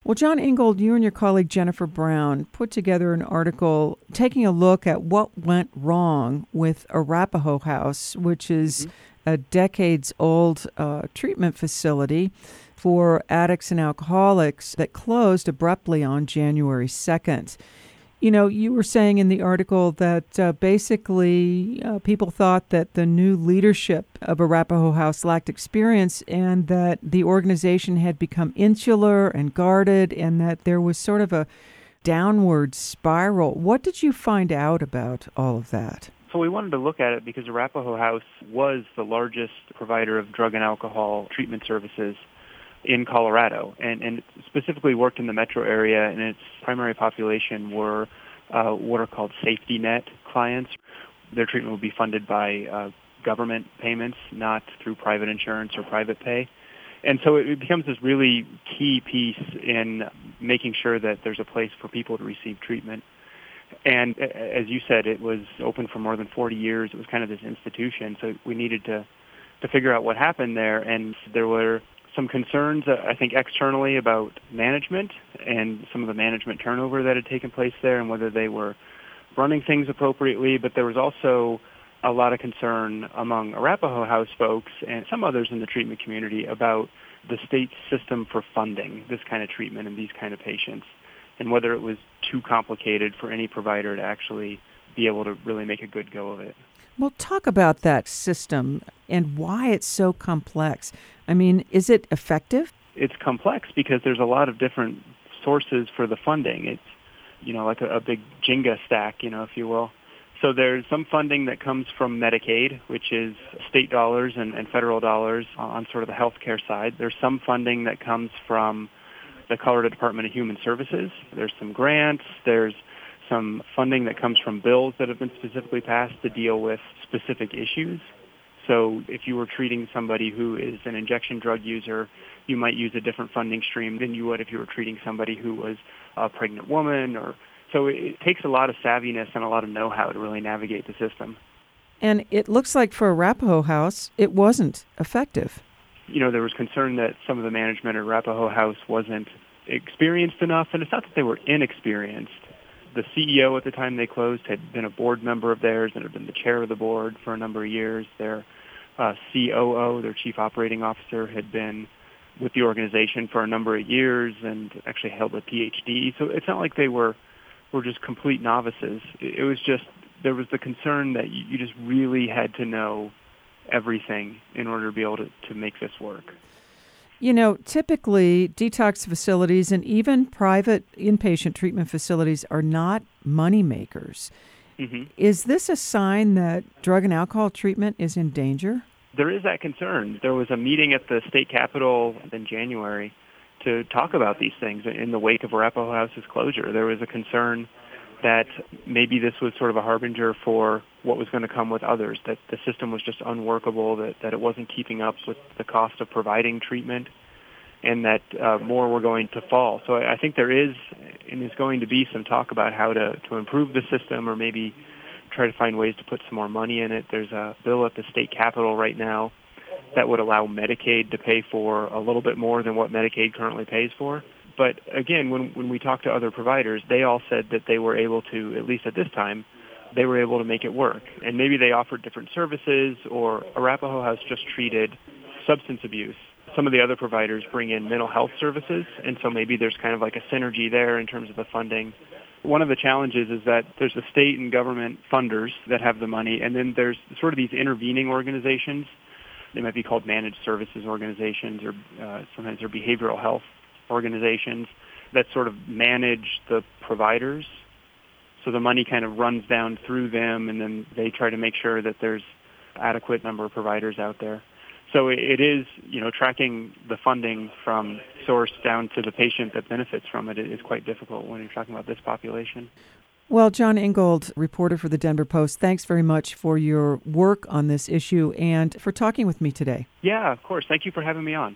Well, John Ingold, you and your colleague Jennifer Brown put together an article taking a look at what went wrong with Arapahoe House, which is a decades-old treatment facility for addicts and alcoholics that closed abruptly on January 2nd. You know, you were saying in the article that basically people thought that the new leadership of Arapahoe House lacked experience and that the organization had become insular and guarded and that there was sort of a downward spiral. What did you find out about all of that? So we wanted to look at it because Arapahoe House was the largest provider of drug and alcohol treatment services in Colorado, and specifically worked in the metro area, and its primary population were what are called safety net clients. Their treatment would be funded by government payments, not through private insurance or private pay. And so it becomes this really key piece in making sure that there's a place for people to receive treatment. And as you said, it was open for more than 40 years. It was kind of this institution, so we needed to figure out what happened there, and there were some concerns, I think, externally about management and some of the management turnover that had taken place there and whether they were running things appropriately. But there was also a lot of concern among Arapahoe House folks and some others in the treatment community about the state system for funding this kind of treatment and these kind of patients and whether it was too complicated for any provider to actually be able to really make a good go of it. Well, talk about that system and why it's so complex. I mean, is it effective? It's complex because there's a lot of different sources for the funding. It's, like a big Jenga stack, if you will. So there's some funding that comes from Medicaid, which is state dollars and federal dollars on sort of the healthcare side. There's some funding that comes from the Colorado Department of Human Services. There's some grants. There's some funding that comes from bills that have been specifically passed to deal with specific issues. So if you were treating somebody who is an injection drug user, you might use a different funding stream than you would if you were treating somebody who was a pregnant woman. So it takes a lot of savviness and a lot of know-how to really navigate the system. And it looks like for Arapahoe House, it wasn't effective. There was concern that some of the management at Arapahoe House wasn't experienced enough, and it's not that they were inexperienced. The CEO at the time they closed had been a board member of theirs and had been the chair of the board for a number of years. Their COO, their chief operating officer, had been with the organization for a number of years and actually held a PhD. So it's not like they were just complete novices. It was just, there was the concern that you just really had to know everything in order to be able to make this work. Typically detox facilities and even private inpatient treatment facilities are not money makers. Mm-hmm. Is this a sign that drug and alcohol treatment is in danger? There is that concern. There was a meeting at the state capitol in January to talk about these things in the wake of Arapahoe House's closure. There was a concern that maybe this was sort of a harbinger for what was going to come with others, that the system was just unworkable, that it wasn't keeping up with the cost of providing treatment, and that more were going to fall. So I think there is and is going to be some talk about how to improve the system or maybe try to find ways to put some more money in it. There's a bill at the state capitol right now that would allow Medicaid to pay for a little bit more than what Medicaid currently pays for. But again, when we talked to other providers, they all said that they were able to, at least at this time, they were able to make it work. And maybe they offered different services, or Arapahoe House just treated substance abuse. Some of the other providers bring in mental health services, and so maybe there's kind of like a synergy there in terms of the funding. One of the challenges is that there's the state and government funders that have the money, and then there's sort of these intervening organizations. They might be called managed services organizations, or sometimes they're behavioral health organizations that sort of manage the providers. So the money kind of runs down through them, and then they try to make sure that there's adequate number of providers out there. So it is, tracking the funding from source down to the patient that benefits from it is quite difficult when you're talking about this population. Well, John Ingold, reporter for the Denver Post, thanks very much for your work on this issue and for talking with me today. Yeah, of course. Thank you for having me on.